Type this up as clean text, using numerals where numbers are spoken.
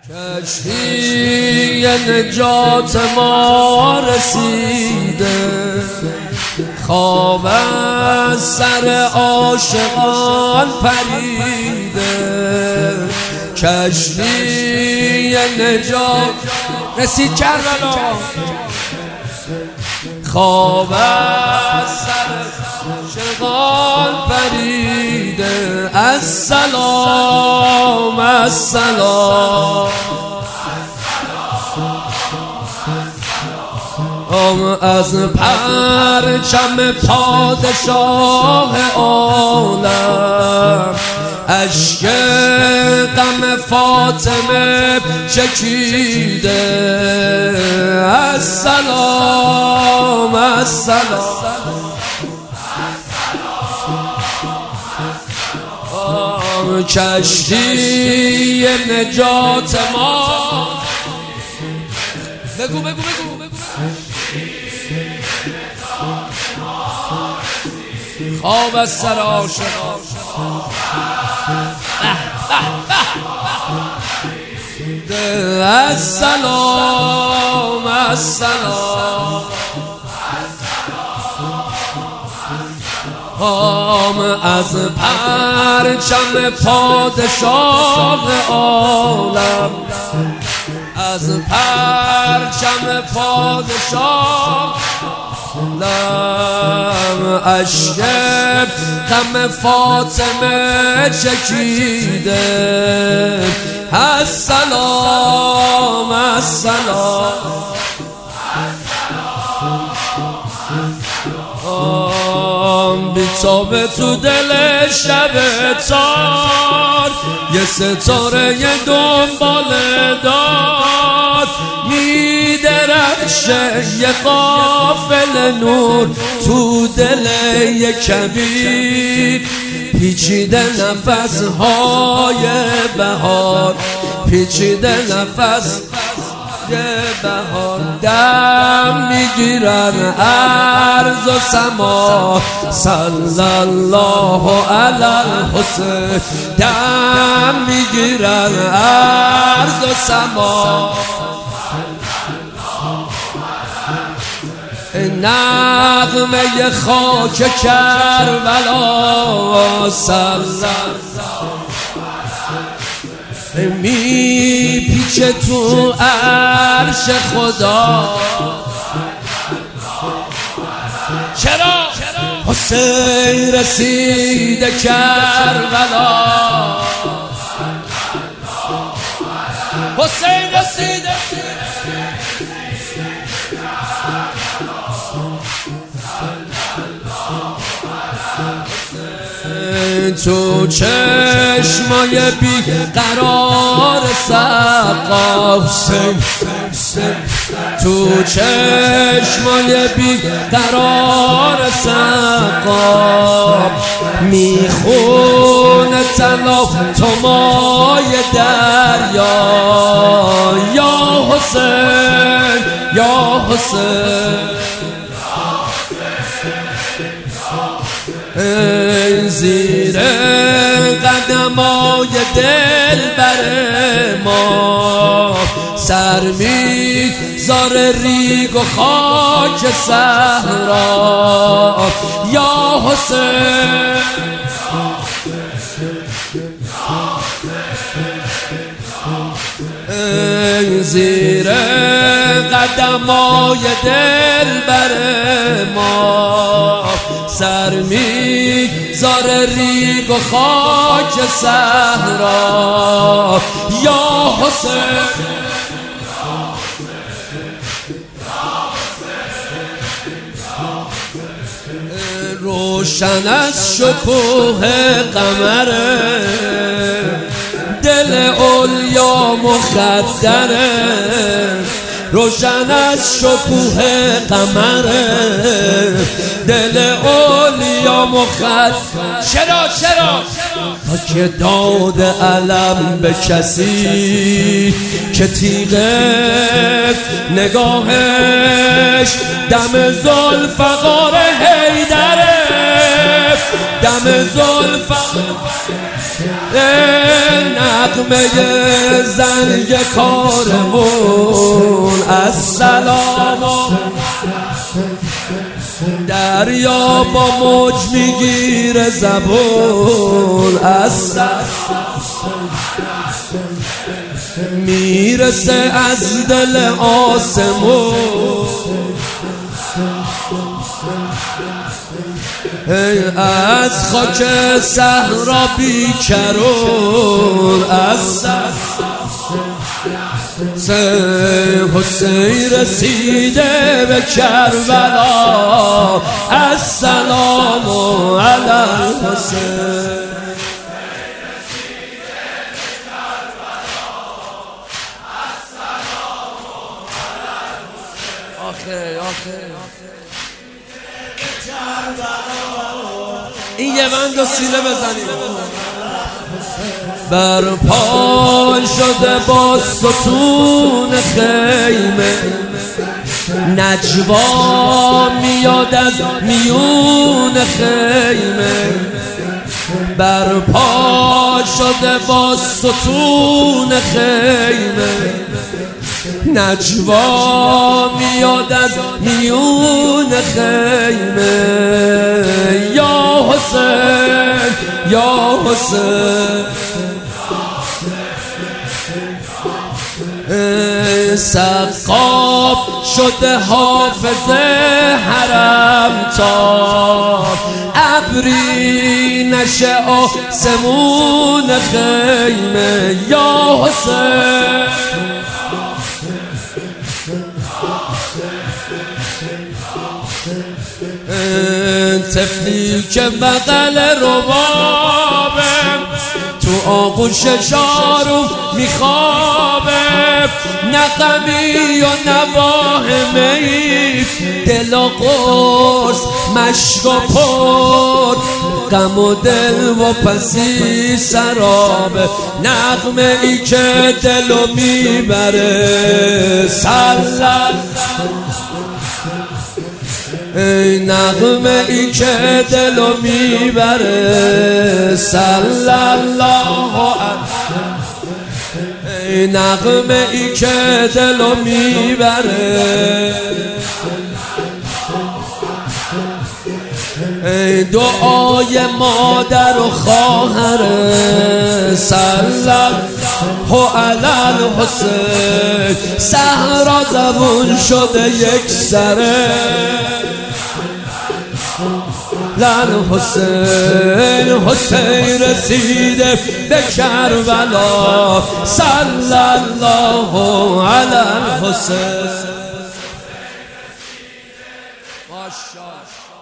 کشتی نجات ما رسیده، خواب از سر عاشقان پریده. کشتی نجات رسید کربلا، خواب از سر عاشقان پریده. السلام السلام از پرچم پادشاه عالم، اشک غم فاطمه چکیده. السلام السلام کشتی نجات ما. بگو بگو بگو خواب از سر عاشقان. السلام السلام از پرچم پادشاه عالم، از پرچم پادشاه عالم، اشک غم فاطمه چکیده. السلام السلام بیتابه تو دل شب تار، یه ستاره دنبال داد میدرخشه، یه قافل نور تو دل یه کبیر. پیچیده نفسهای بهار، پیچیده نفس بهار، دم میگیرن عرض و سما. صلی الله علی الحسین، دم میگیرن عرض و سما. نغمه خاک کربلا، صلی می پیچه تو عرش خدا. چرا حسین رسیده کربلا، حسین رسیده تو چشمای بی قرار سقا. تو چشمای بی قرار سقا، میخونه طلا تو مای دریا. یا حسین یا حسین زیر قدمای دلبر ما، سر میذاره ریگ و خاک صحرا. یا حسین زیر قدمای دلبر ما، سر میذاره ریگ و خاک صحرا. یا حسین روشن از شکوه قمره، دل علیا مخدره. روشن از شکوه قمره، دل علیا مخدره. چرا تا که داد علم به کسی که تیغه نگاهش دم ذوالفقار حیدره، دم ذوالفقار نغمه زنگ کارمون السلام دریا با موج میگیره زبون میرسه از دل آسمون از خاک صحرا بیکرون از حسین رسیده به کربلا السلام علی الحسین این یه بند و سینه بزنیم برپا شده با ستون خیمه نجوا میاد از میون خیمه برپا شده با ستون خیمه نجوا میاد از میون خیمه یا حسین یا حسین سقاف شده حافظ حرم تا ابری نشه آسمون خیمه یا حسین طفلی که بغل ربابه تو آغوش شارو میخوابه نغمی و نواهمه دل و قرص مشک و پر غم و دل و پسی سرابه نغمه ای که دلو میبره سلام نغمه ای که دلو میبره صلی الله علیه نغمه ای که دلو میبره دعای مادر و خواهر صلی الله علی الحسین صحرا زبون شده یک سره لن حسین حسین رسیده به کربلا صلی الله علی الحسین.